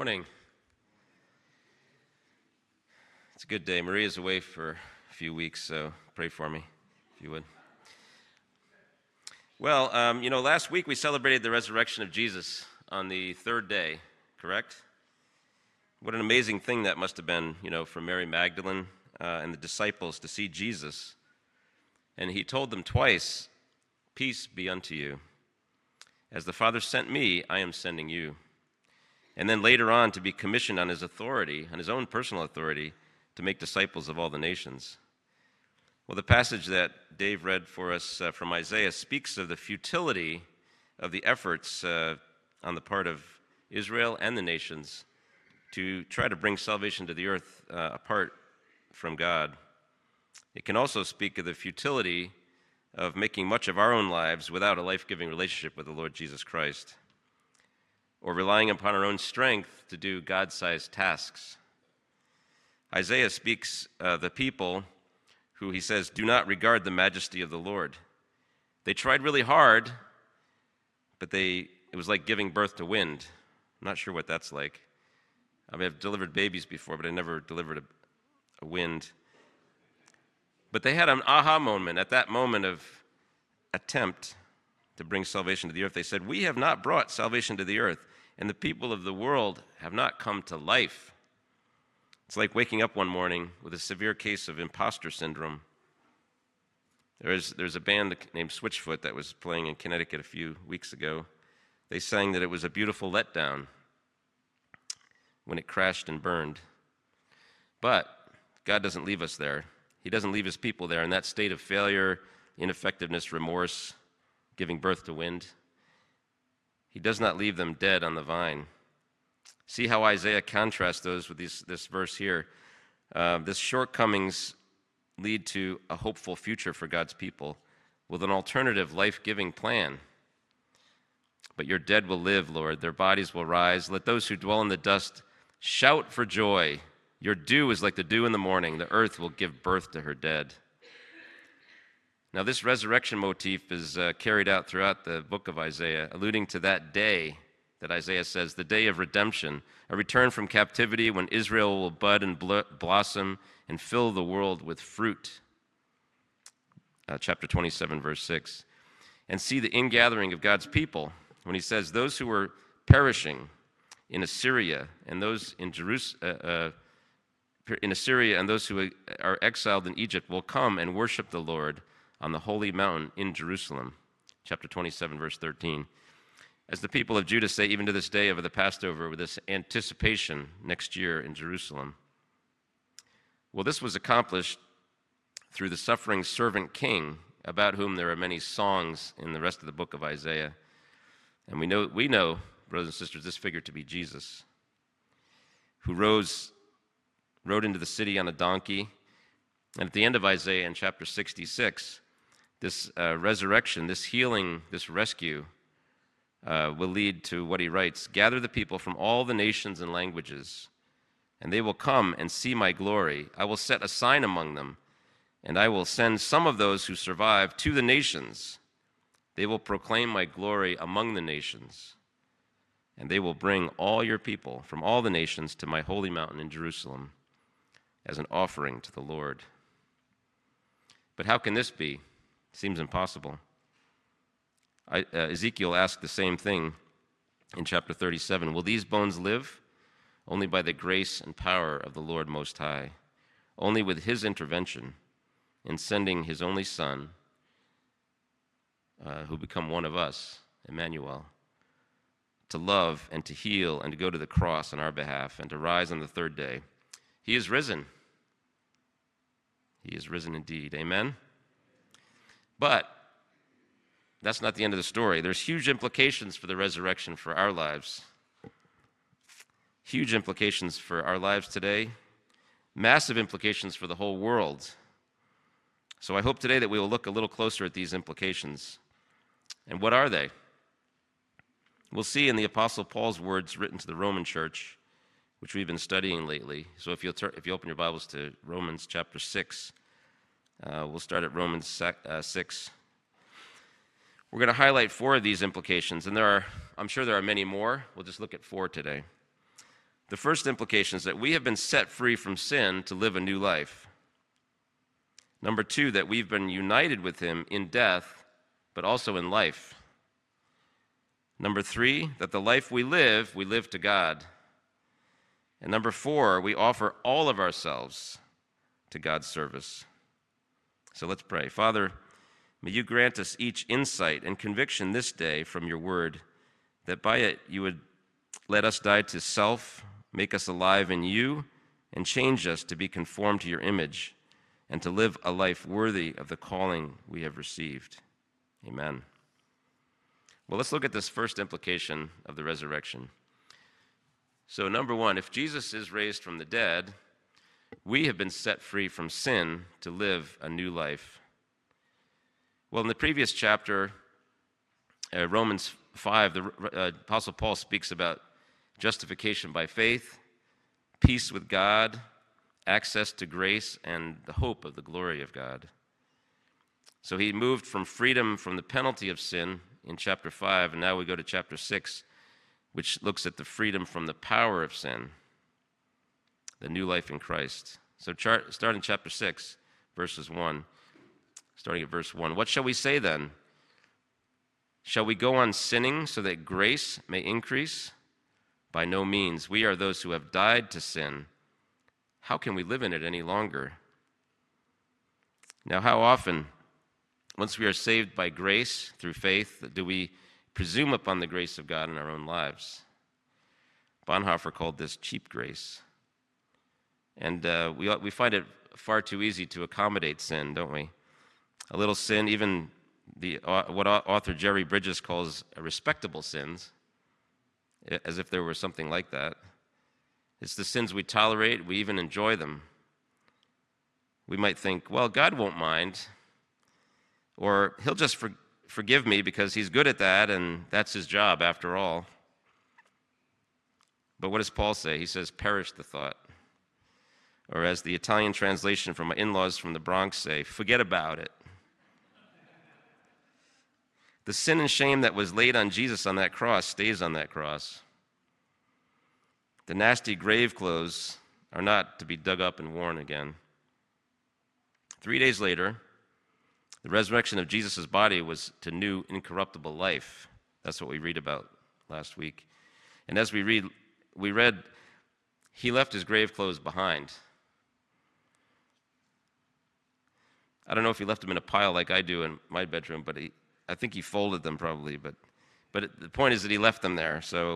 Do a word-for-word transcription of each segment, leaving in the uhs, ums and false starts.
Morning. It's a good day. Maria's away for a few weeks, so pray for me, if you would. Well, um, you know, last week we celebrated the resurrection of Jesus on the third day, correct? What an amazing thing that must have been, you know, for Mary Magdalene uh, and the disciples to see Jesus. And he told them twice, "Peace be unto you. As the Father sent me, I am sending you." And then later on to be commissioned on his authority, on his own personal authority, to make disciples of all the nations. Well, the passage that Dave read for us uh, from Isaiah speaks of the futility of the efforts uh, on the part of Israel and the nations to try to bring salvation to the earth uh, apart from God. It can also speak of the futility of making much of our own lives without a life-giving relationship with the Lord Jesus Christ, or relying upon our own strength to do God-sized tasks. Isaiah speaks of the people who, he says, do not regard the majesty of the Lord. They tried really hard, but they it was like giving birth to wind. I'm not sure what that's like. I mean, I've delivered babies before, but I never delivered a, a wind. But they had an aha moment at that moment of attempt to bring salvation to the earth. They said, "We have not brought salvation to the earth, and the people of the world have not come to life." It's like waking up one morning with a severe case of imposter syndrome. There's, there's a band named Switchfoot that was playing in Connecticut a few weeks ago. They sang that it was a beautiful letdown when it crashed and burned. But God doesn't leave us there. He doesn't leave his people there in that state of failure, ineffectiveness, remorse, giving birth to wind. He does not leave them dead on the vine. See how Isaiah contrasts those with these, this verse here. Uh, this shortcomings lead to a hopeful future for God's people with an alternative life-giving plan. But your dead will live, Lord. Their bodies will rise. Let those who dwell in the dust shout for joy. Your dew is like the dew in the morning. The earth will give birth to her dead. Now, this resurrection motif is uh, carried out throughout the book of Isaiah, alluding to that day that Isaiah says, the day of redemption, a return from captivity when Israel will bud and bl- blossom and fill the world with fruit. Uh, chapter twenty-seven, verse six. And see the ingathering of God's people when he says, those who were perishing in Assyria and those in Jerusalem, uh, uh, in Assyria and those who are exiled in Egypt will come and worship the Lord on the holy mountain in Jerusalem. Chapter twenty-seven, verse thirteen. As the people of Judah say even to this day over the Passover with this anticipation next year in Jerusalem. Well, this was accomplished through the suffering servant king, about whom there are many songs in the rest of the book of Isaiah. And we know, we know, brothers and sisters, this figure to be Jesus, who rose, rode into the city on a donkey. And at the end of Isaiah in chapter sixty-six, this uh, resurrection, this healing, this rescue uh, will lead to what he writes, gather the people from all the nations and languages, and they will come and see my glory. I will set a sign among them, and I will send some of those who survive to the nations. They will proclaim my glory among the nations, and they will bring all your people from all the nations to my holy mountain in Jerusalem as an offering to the Lord. But how can this be? Seems impossible. I, uh, Ezekiel asked the same thing in chapter thirty-seven. Will these bones live? Only by the grace and power of the Lord Most High. Only with his intervention in sending his only Son, uh, who become one of us, Emmanuel, to love and to heal and to go to the cross on our behalf and to rise on the third day. He is risen. He is risen indeed. Amen? But that's not the end of the story. There's huge implications for the resurrection for our lives. Huge implications for our lives today. Massive implications for the whole world. So I hope today that we will look a little closer at these implications. And what are they? We'll see in the Apostle Paul's words written to the Roman church, which we've been studying lately. So if, you'll ter- if you open your Bibles to Romans chapter six, uh, we'll start at Romans six. We're going to highlight four of these implications, and there are, I'm sure there are many more. We'll just look at four today. The first implication is that we have been set free from sin to live a new life. Number two, that we've been united with him in death, but also in life. Number three, that the life we live, we live to God. And number four, we offer all of ourselves to God's service. So let's pray. Father, may you grant us each insight and conviction this day from your word, that by it you would let us die to self, make us alive in you, and change us to be conformed to your image, and to live a life worthy of the calling we have received. Amen. Well, let's look at this first implication of the resurrection. So, number one, if Jesus is raised from the dead, we have been set free from sin to live a new life. Well, in the previous chapter, uh, Romans five, the uh, Apostle Paul speaks about justification by faith, peace with God, access to grace, and the hope of the glory of God. So he moved from freedom from the penalty of sin in chapter five, and now we go to chapter six, which looks at the freedom from the power of sin, the new life in Christ. So chart, start in chapter six, verses one, starting at verse one. What shall we say then? Shall we go on sinning so that grace may increase? By no means. We are those who have died to sin. How can we live in it any longer? Now, how often, once we are saved by grace through faith, do we presume upon the grace of God in our own lives? Bonhoeffer called this cheap grace. And uh, we, we find it far too easy to accommodate sin, don't we? A little sin, even the uh, what author Jerry Bridges calls respectable sins, as if there were something like that. It's the sins we tolerate, we even enjoy them. We might think, well, God won't mind, or he'll just for, forgive me because he's good at that and that's his job after all. But what does Paul say? He says, perish the thought. Or as the Italian translation from my in-laws from the Bronx say, forget about it. The sin and shame that was laid on Jesus on that cross stays on that cross. The nasty grave clothes are not to be dug up and worn again. Three days later, the resurrection of Jesus' body was to new incorruptible life. That's what we read about last week. And as we read, we read, he left his grave clothes behind. I don't know if he left them in a pile like I do in my bedroom, but he, I think he folded them probably. But, but it, the point is that he left them there. So,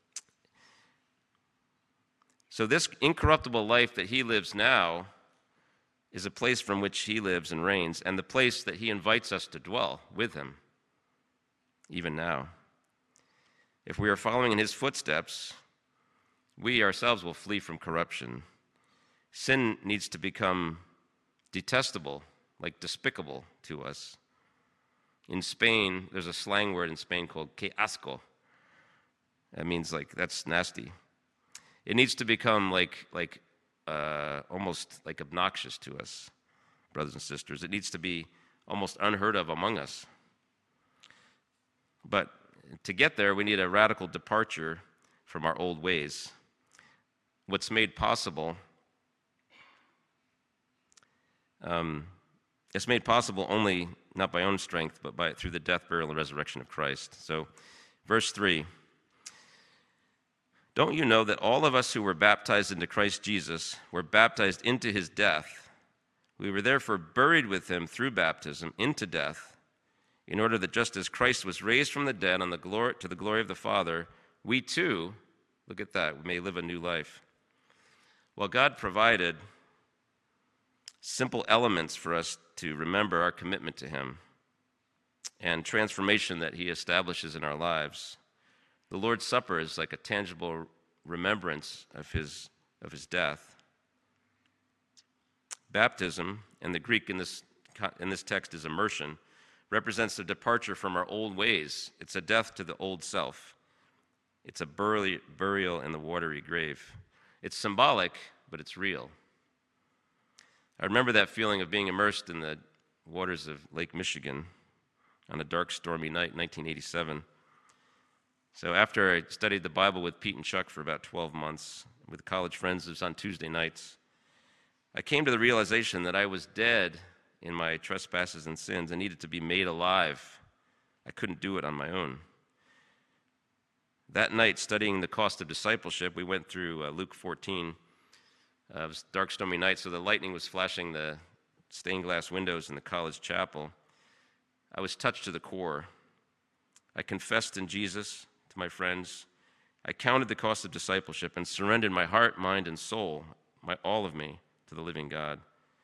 so this incorruptible life that he lives now is a place from which he lives and reigns, and the place that he invites us to dwell with him, even now. If we are following in his footsteps, we ourselves will flee from corruption. Sin needs to become detestable, like despicable to us. In Spain, there's a slang word in Spain called que asco. That means like, that's nasty. It needs to become like, like uh, almost like obnoxious to us, brothers and sisters. It needs to be almost unheard of among us. But to get there, we need a radical departure from our old ways. What's made possible, um, it's made possible only not by own strength, but by through the death, burial, and resurrection of Christ. So, verse three. Don't you know that all of us who were baptized into Christ Jesus were baptized into his death? We were therefore buried with him through baptism into death, in order that just as Christ was raised from the dead on the glory, to the glory of the Father, we too, look at that, we may live a new life. Well, God provided simple elements for us to remember our commitment to him and transformation that he establishes in our lives. The Lord's Supper is like a tangible remembrance of his, of his death. Baptism, and the Greek in this, in this text is immersion, represents a departure from our old ways. It's a death to the old self. It's a burial in the watery grave. It's symbolic, but it's real. I remember that feeling of being immersed in the waters of Lake Michigan on a dark, stormy night in nineteen eighty-seven. So after I studied the Bible with Pete and Chuck for about twelve months, with college friends, it was on Tuesday nights, I came to the realization that I was dead in my trespasses and sins and needed to be made alive. I couldn't do it on my own. That night, studying the cost of discipleship, we went through uh, Luke fourteen. Uh, it was a dark, stormy night, so the lightning was flashing the stained glass windows in the college chapel. I was touched to the core. I confessed in Jesus to my friends. I counted the cost of discipleship and surrendered my heart, mind, and soul, my all of me, to the living God.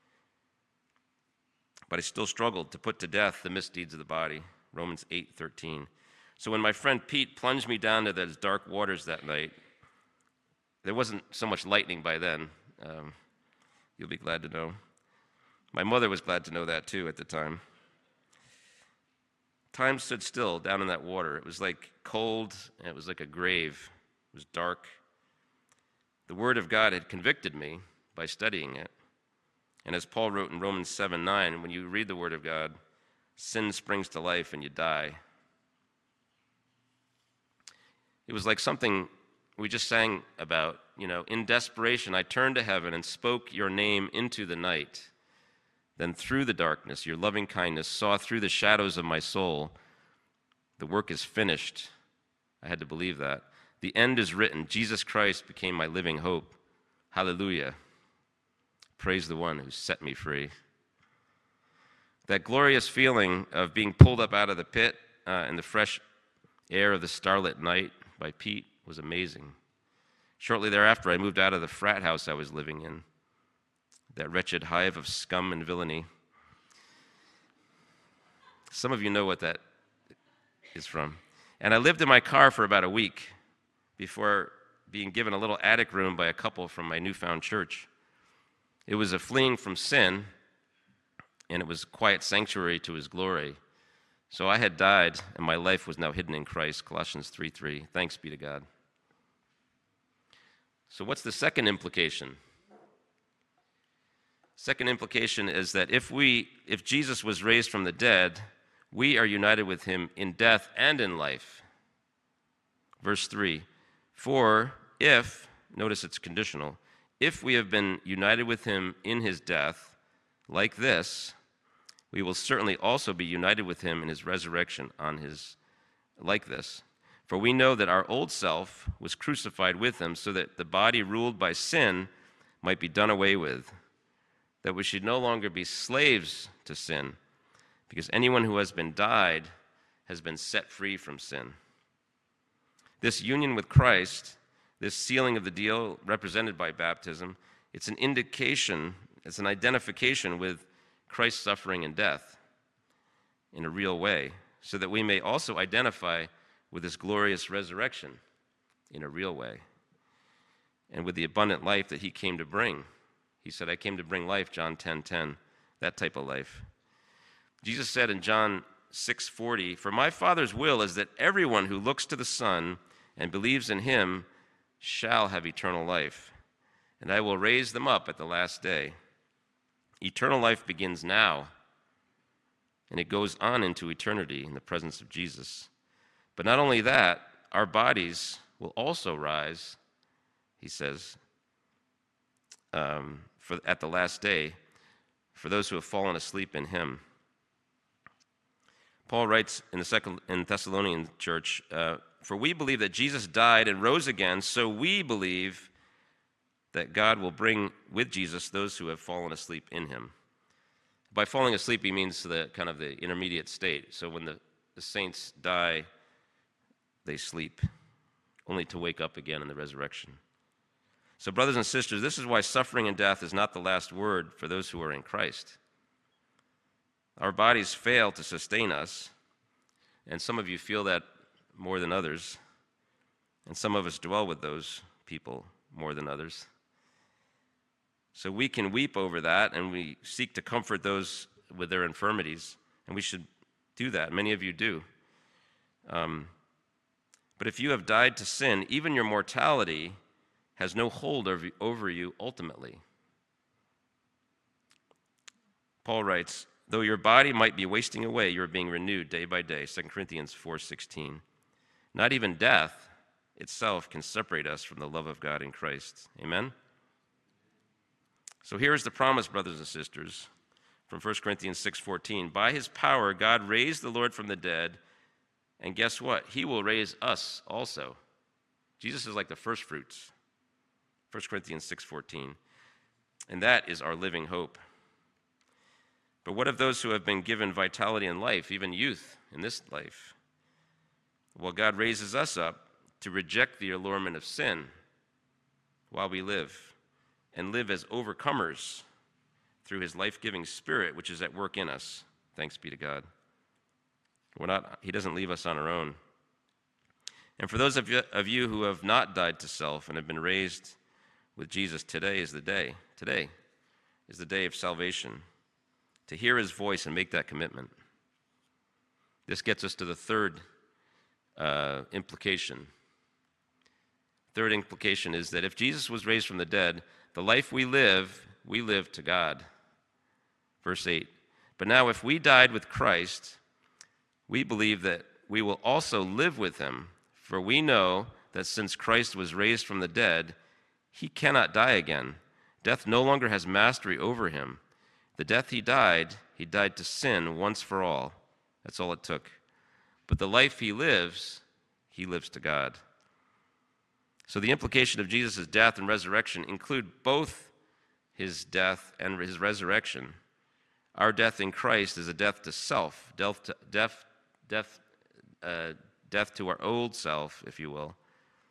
But I still struggled to put to death the misdeeds of the body, Romans eight thirteen. So when my friend Pete plunged me down to those dark waters that night, there wasn't so much lightning by then. Um, you'll be glad to know. My mother was glad to know that too at the time. Time stood still down in that water. It was like cold, and it was like a grave. It was dark. The Word of God had convicted me by studying it. And as Paul wrote in Romans seven nine, when you read the Word of God, sin springs to life and you die. It was like something we just sang about, you know, in desperation, I turned to heaven and spoke your name into the night. Then through the darkness, your loving kindness saw through the shadows of my soul. The work is finished. I had to believe that. The end is written. Jesus Christ became my living hope. Hallelujah. Praise the one who set me free. That glorious feeling of being pulled up out of the pit uh, in the fresh air of the starlit night by Pete was amazing. Shortly thereafter, I moved out of the frat house I was living in, that wretched hive of scum and villainy. Some of you know what that is from. And I lived in my car for about a week before being given a little attic room by a couple from my newfound church. It was a fleeing from sin, and it was a quiet sanctuary to his glory. So I had died, and my life was now hidden in Christ, Colossians three three. Thanks be to God. So what's the second implication? Second implication is that if we, if Jesus was raised from the dead, we are united with him in death and in life. Verse three, for if, notice it's conditional, if we have been united with him in his death, like this, we will certainly also be united with him in his resurrection on his, like this. For we know that our old self was crucified with him so that the body ruled by sin might be done away with, that we should no longer be slaves to sin, because anyone who has been died has been set free from sin. This union with Christ, this sealing of the deal represented by baptism, it's an indication, it's an identification with Christ's suffering and death in a real way, so that we may also identify with his glorious resurrection in a real way, and with the abundant life that he came to bring. He said, I came to bring life, John ten ten, that type of life. Jesus said in John six forty, for my Father's will is that everyone who looks to the Son and believes in him shall have eternal life, and I will raise them up at the last day. Eternal life begins now, and it goes on into eternity in the presence of Jesus. But not only that, our bodies will also rise, he says, um, for, at the last day, for those who have fallen asleep in him. Paul writes in the second in Thessalonian church, uh, for we believe that Jesus died and rose again, so we believe that God will bring with Jesus those who have fallen asleep in him. By falling asleep, he means the kind of the intermediate state. So when the, the saints die, they sleep, only to wake up again in the resurrection. So brothers and sisters, this is why suffering and death is not the last word for those who are in Christ. Our bodies fail to sustain us, and some of you feel that more than others, and some of us dwell with those people more than others. So we can weep over that, and we seek to comfort those with their infirmities, and we should do that. Many of you do. Um, but if you have died to sin, even your mortality has no hold over, over you ultimately. Paul writes, though your body might be wasting away, you are being renewed day by day, Second Corinthians four sixteen. Not even death itself can separate us from the love of God in Christ. Amen? So here is the promise, brothers and sisters, from First Corinthians six fourteen. By his power, God raised the Lord from the dead, and guess what? He will raise us also. Jesus is like the first fruits. First Corinthians six fourteen. And that is our living hope. But what of those who have been given vitality in life, even youth in this life? Well, God raises us up to reject the allurement of sin while we live, and live as overcomers through his life-giving Spirit, which is at work in us. Thanks be to God. We're not, he doesn't leave us on our own. And for those of you, of you who have not died to self and have been raised with Jesus, today is the day. Today is the day of salvation, to hear his voice and make that commitment. This gets us to the third uh, implication. Third implication is that if Jesus was raised from the dead, the life we live, we live to God. Verse eight, but now if we died with Christ, we believe that we will also live with him, for we know that since Christ was raised from the dead, he cannot die again. Death no longer has mastery over him. The death he died, he died to sin once for all. That's all it took. But the life he lives, he lives to God. So the implication of Jesus' death and resurrection include both his death and his resurrection. Our death in Christ is a death to self, death to, death, death, uh, death to our old self, if you will.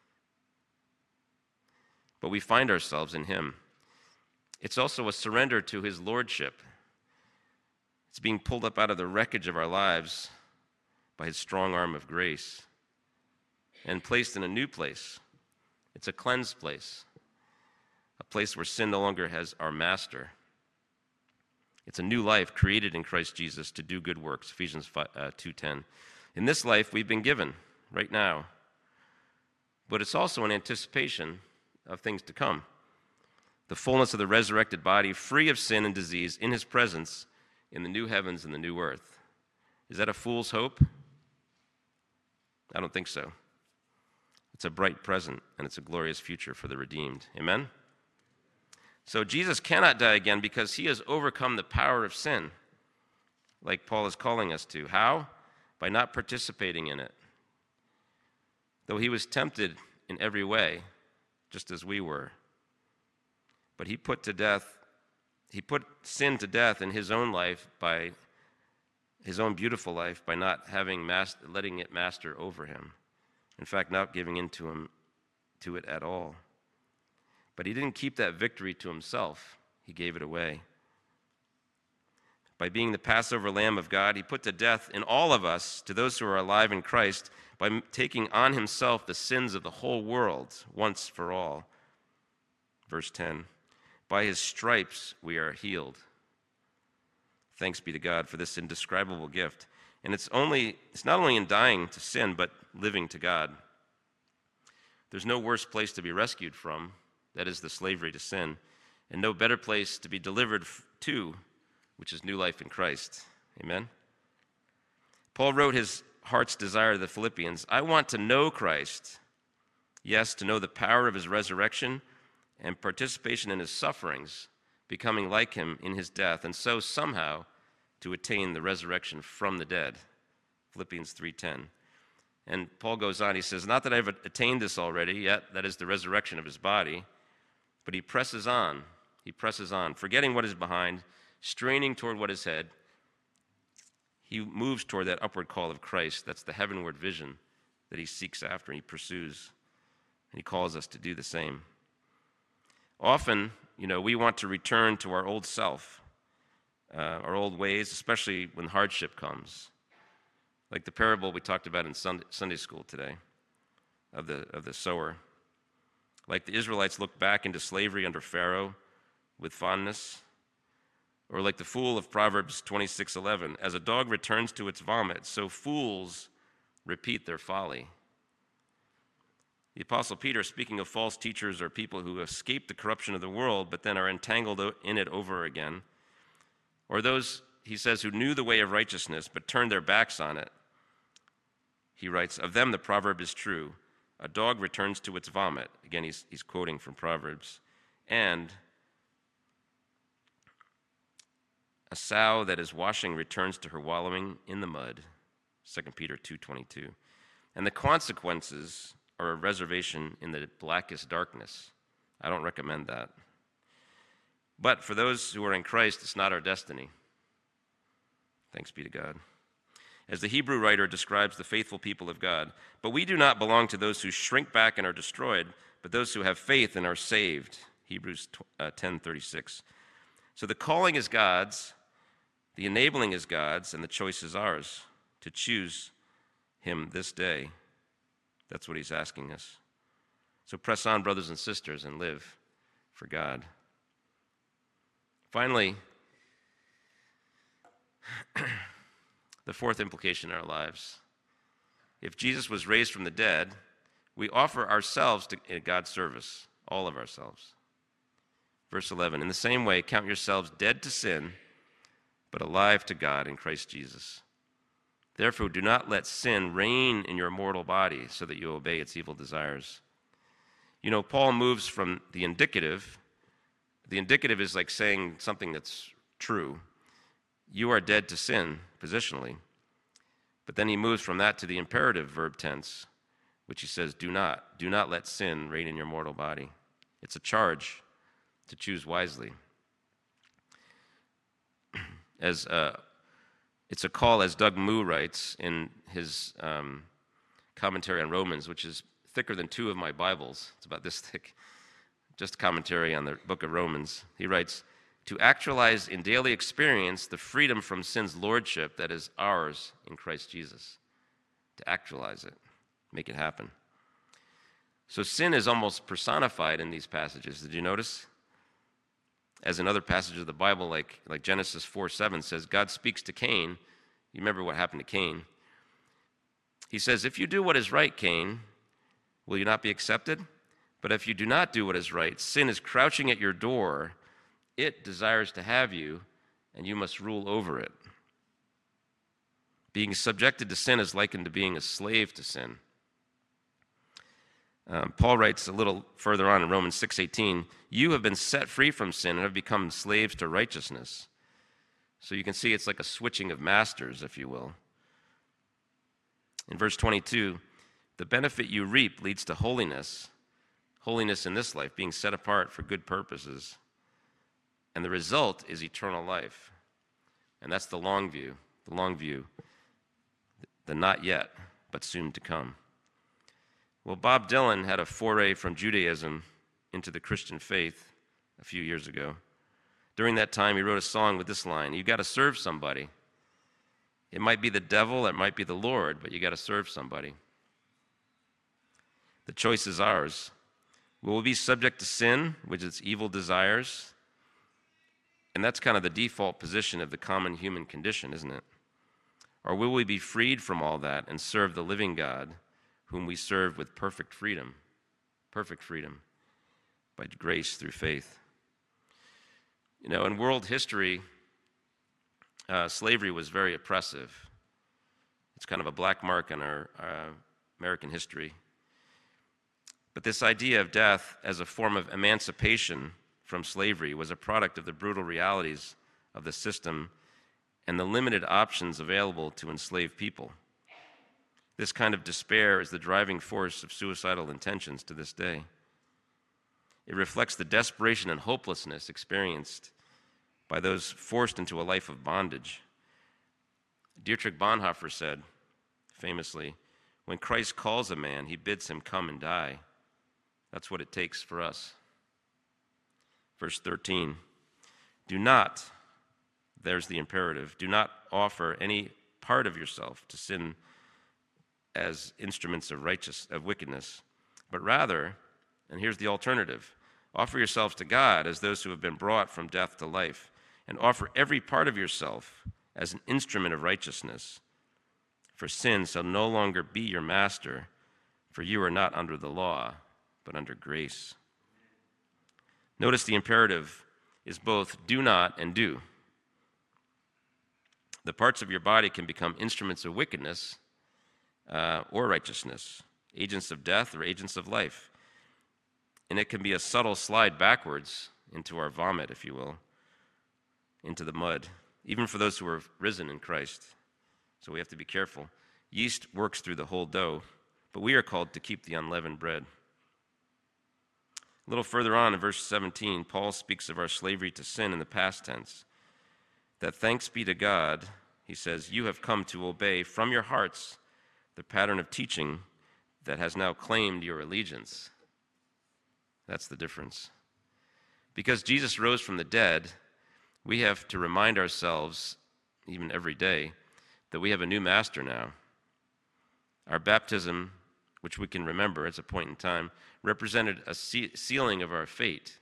But we find ourselves in him. It's also a surrender to his lordship. It's being pulled up out of the wreckage of our lives by his strong arm of grace and placed in a new place. It's a cleansed place, a place where sin no longer has our master. It's a new life created in Christ Jesus to do good works, Ephesians two ten. In this life we've been given right now, but it's also an anticipation of things to come. The fullness of the resurrected body, free of sin and disease, in his presence in the new heavens and the new earth. Is that a fool's hope? I don't think so. It's a bright present, and it's a glorious future for the redeemed. Amen? So Jesus cannot die again because he has overcome the power of sin, like Paul is calling us to. How? By not participating in it. Though he was tempted in every way, just as we were. But he put to death, he put sin to death in his own life by his own beautiful life by not having master, letting it master over him. In fact, not giving in to him to it at all. But he didn't keep that victory to himself. He gave it away. By being the Passover Lamb of God, he put to death in all of us, to those who are alive in Christ, by taking on himself the sins of the whole world once for all. Verse ten, by his stripes we are healed. Thanks be to God for this indescribable gift. And it's only it's not only in dying to sin, but living to God. There's no worse place to be rescued from, that is the slavery to sin, and no better place to be delivered to, which is new life in Christ. Amen? Paul wrote his heart's desire to the Philippians, I want to know Christ, yes, to know the power of his resurrection and participation in his sufferings, becoming like him in his death, and so somehow to attain the resurrection from the dead. Philippians three ten. And Paul goes on, he says, not that I've attained this already yet, that is the resurrection of his body, but he presses on, he presses on, forgetting what is behind, straining toward what is ahead. He moves toward that upward call of Christ. That's the heavenward vision that he seeks after and he pursues. And he calls us to do the same. Often, you know, we want to return to our old self, uh, our old ways, especially when hardship comes. Like the parable we talked about in Sunday, Sunday school today of the, of the sower. Like the Israelites looked back into slavery under Pharaoh with fondness. Or like the fool of Proverbs twenty-six eleven, as a dog returns to its vomit, so fools repeat their folly. The Apostle Peter, speaking of false teachers or people who escape the corruption of the world but then are entangled in it over again, or those, he says, who knew the way of righteousness but turned their backs on it, he writes, "Of them the proverb is true. A dog returns to its vomit." Again, he's, he's quoting from Proverbs. "And a sow that is washing returns to her wallowing in the mud." Second Peter two twenty-two. "And the consequences are a reservation in the blackest darkness." I don't recommend that. "But for those who are in Christ, it's not our destiny." Thanks be to God. As the Hebrew writer describes the faithful people of God, "But we do not belong to those who shrink back and are destroyed, but those who have faith and are saved." Hebrews ten thirty-six. So the calling is God's, the enabling is God's, and the choice is ours to choose him this day. That's what he's asking us. So press on, brothers and sisters, and live for God. Finally, the fourth implication in our lives. If Jesus was raised from the dead, we offer ourselves to God's service, all of ourselves. Verse eleven, "In the same way, count yourselves dead to sin, but alive to God in Christ Jesus. Therefore, do not let sin reign in your mortal body so that you obey its evil desires." You know, Paul moves from the indicative. The indicative is like saying something that's true. You are dead to sin, positionally. But then he moves from that to the imperative verb tense, which he says, do not. Do not let sin reign in your mortal body. It's a charge to choose wisely. As uh, it's a call, as Doug Moo writes in his um, commentary on Romans, which is thicker than two of my Bibles. It's about this thick, just commentary on the book of Romans. He writes, "To actualize in daily experience the freedom from sin's lordship that is ours in Christ Jesus." To actualize it, make it happen. So sin is almost personified in these passages. Did you notice? As in other passages of the Bible, like, like Genesis four seven says, God speaks to Cain. You remember what happened to Cain. He says, "If you do what is right, Cain, will you not be accepted? But if you do not do what is right, sin is crouching at your door. It desires to have you, and you must rule over it." Being subjected to sin is likened to being a slave to sin. Um, Paul writes a little further on in Romans six eighteen, "You have been set free from sin and have become slaves to righteousness." So you can see it's like a switching of masters, if you will. In verse twenty-two, "The benefit you reap leads to holiness, holiness in this life, being set apart for good purposes. And the result is eternal life." And that's the long view, the long view, the not yet, but soon to come. Well, Bob Dylan had a foray from Judaism into the Christian faith a few years ago. During that time, he wrote a song with this line, "You got to serve somebody. It might be the devil, it might be the Lord, but you got to serve somebody." The choice is ours. Will we be subject to sin, which is evil desires? And that's kind of the default position of the common human condition, isn't it? Or will we be freed from all that and serve the living God, whom we serve with perfect freedom, perfect freedom, by grace through faith? You know, in world history, uh, slavery was very oppressive. It's kind of a black mark in our uh, American history. But this idea of death as a form of emancipation from slavery was a product of the brutal realities of the system and the limited options available to enslaved people. This kind of despair is the driving force of suicidal intentions to this day. It reflects the desperation and hopelessness experienced by those forced into a life of bondage. Dietrich Bonhoeffer said, famously, "When Christ calls a man, he bids him come and die." That's what it takes for us. Verse thirteen, "Do not," there's the imperative, "do not offer any part of yourself to sin as instruments of righteous of wickedness, but rather," and here's the alternative, "offer yourselves to God as those who have been brought from death to life, and offer every part of yourself as an instrument of righteousness. For sin shall no longer be your master, for you are not under the law, but under grace." Notice the imperative is both do not and do. The parts of your body can become instruments of wickedness, uh, or righteousness, agents of death or agents of life. And it can be a subtle slide backwards into our vomit, if you will, into the mud, even for those who are risen in Christ. So we have to be careful. Yeast works through the whole dough, but we are called to keep the unleavened bread. A little further on in verse seventeen, Paul speaks of our slavery to sin in the past tense. That thanks be to God, he says, you have come to obey from your hearts the pattern of teaching that has now claimed your allegiance. That's the difference. Because Jesus rose from the dead, we have to remind ourselves, even every day, that we have a new master now. Our baptism, which we can remember, it's a point in time, represented a sealing of our fate,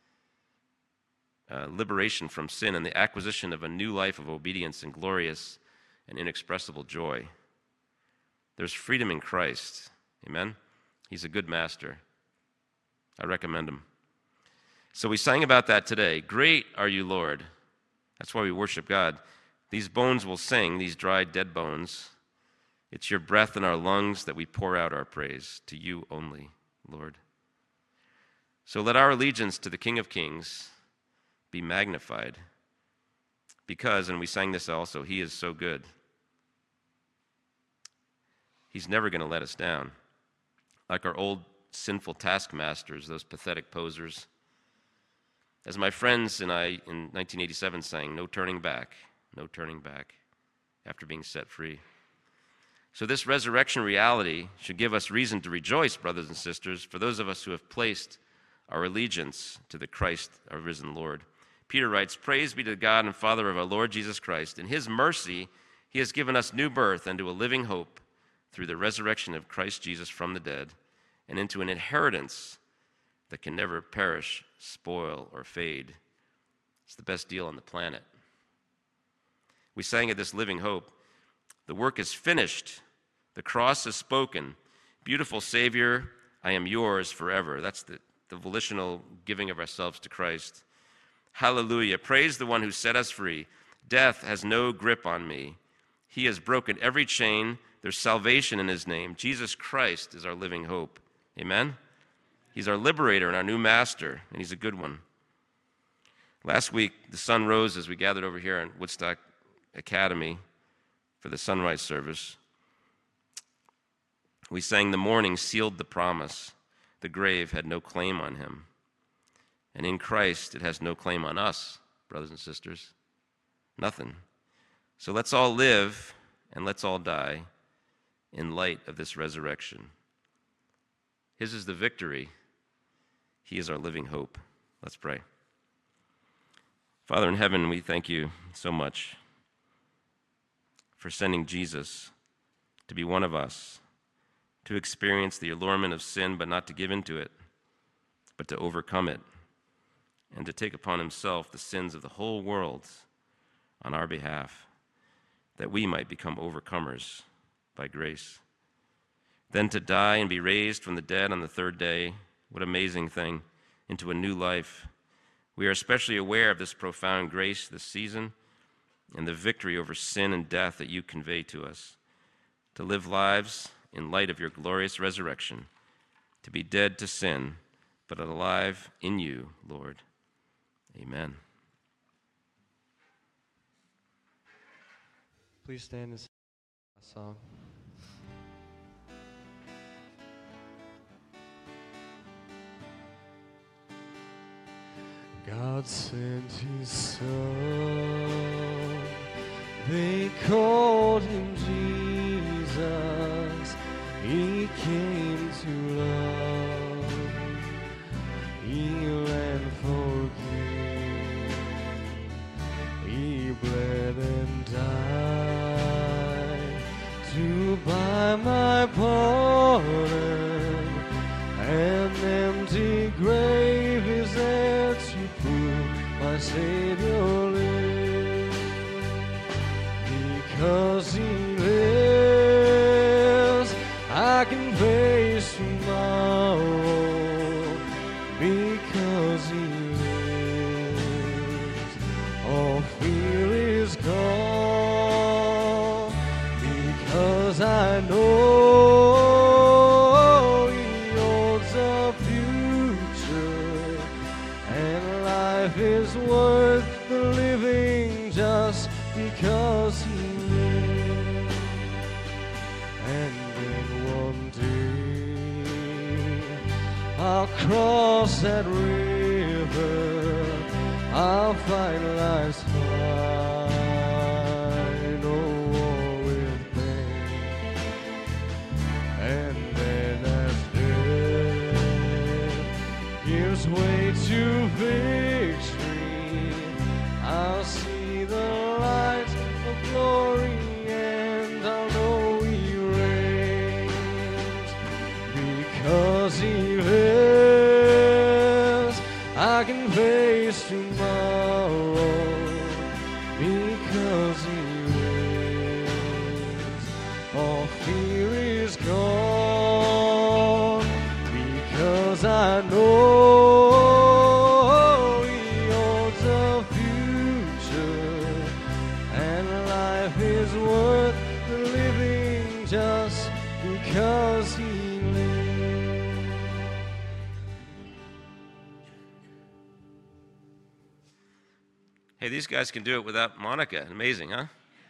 uh, liberation from sin, and the acquisition of a new life of obedience and glorious and inexpressible joy. There's freedom in Christ. Amen? He's a good master. I recommend him. So we sang about that today. Great are you, Lord. That's why we worship God. These bones will sing, these dry, dead bones. It's your breath in our lungs that we pour out our praise to you only, Lord. So let our allegiance to the King of Kings be magnified because, and we sang this also, he is so good. He's never going to let us down. Like our old sinful taskmasters, those pathetic posers. As my friends and I in nineteen eighty-seven sang, no turning back, no turning back, after being set free. So this resurrection reality should give us reason to rejoice, brothers and sisters, for those of us who have placed our allegiance to the Christ, our risen Lord. Peter writes, praise be to the God and Father of our Lord Jesus Christ. In his mercy, he has given us new birth unto a living hope through the resurrection of Christ Jesus from the dead, and into an inheritance that can never perish, spoil, or fade. It's the best deal on the planet. We sang of this living hope. The work is finished. The cross is spoken. Beautiful Savior, I am yours forever. That's the, the volitional giving of ourselves to Christ. Hallelujah. Praise the one who set us free. Death has no grip on me. He has broken every chain. There's salvation in his name. Jesus Christ is our living hope. Amen? He's our liberator and our new master, and he's a good one. Last week, the sun rose as we gathered over here in Woodstock Academy for the sunrise service. We sang, the morning sealed the promise. The grave had no claim on him. And in Christ, it has no claim on us, brothers and sisters. Nothing. So let's all live and let's all die in light of this resurrection. His is the victory. He is our living hope. Let's pray. Father in heaven, we thank you so much for sending Jesus to be one of us, to experience the allurement of sin, but not to give into it, but to overcome it, and to take upon himself the sins of the whole world on our behalf, that we might become overcomers by grace. Then to die and be raised from the dead on the third day, what amazing thing, into a new life. We are especially aware of this profound grace this season and the victory over sin and death that you convey to us, to live lives in light of your glorious resurrection, to be dead to sin, but alive in you, Lord. Amen. Please stand and sing a song. God sent his son, they called him Jesus, he came to love, heal and forgive, he bled and died to buy my pardon, an empty grave is there to prove my Savior lives. Because he lives, I can face tomorrow. Because he lives, all fear is gone. Because I know life is worth the living just because he lived. And then one day I'll cross that river, I'll fight life's fight, no war with pain. And then as death gives way to victory, I'll see the light of glory, and I'll know he reigns. Because he lives, I can face tomorrow. Because he lives, all fear is gone. Because I know he owns a future, and life is worth the living just because he lives. Hey, these guys can do it without Monica. Amazing, huh?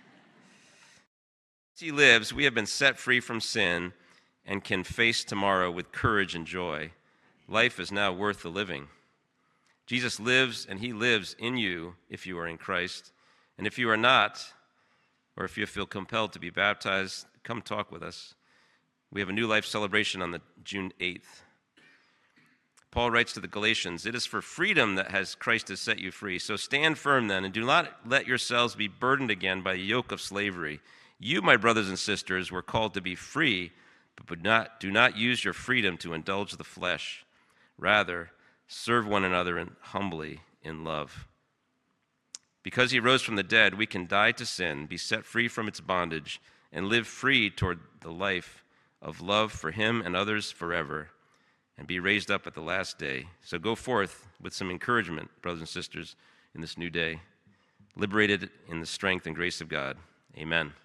As he lives, we have been set free from sin and can face tomorrow with courage and joy. Life is now worth the living. Jesus lives, and he lives in you if you are in Christ. And if you are not, or if you feel compelled to be baptized, come talk with us. We have a new life celebration on the June eighth. Paul writes to the Galatians, "It is for freedom that has Christ has set you free. So stand firm then, and do not let yourselves be burdened again by the yoke of slavery. You, my brothers and sisters, were called to be free, but do not, do not use your freedom to indulge the flesh. Rather, serve one another in, humbly in love. Because he rose from the dead, we can die to sin, be set free from its bondage, and live free toward the life of love for him and others forever, and be raised up at the last day. So go forth with some encouragement, brothers and sisters, in this new day, liberated in the strength and grace of God. Amen."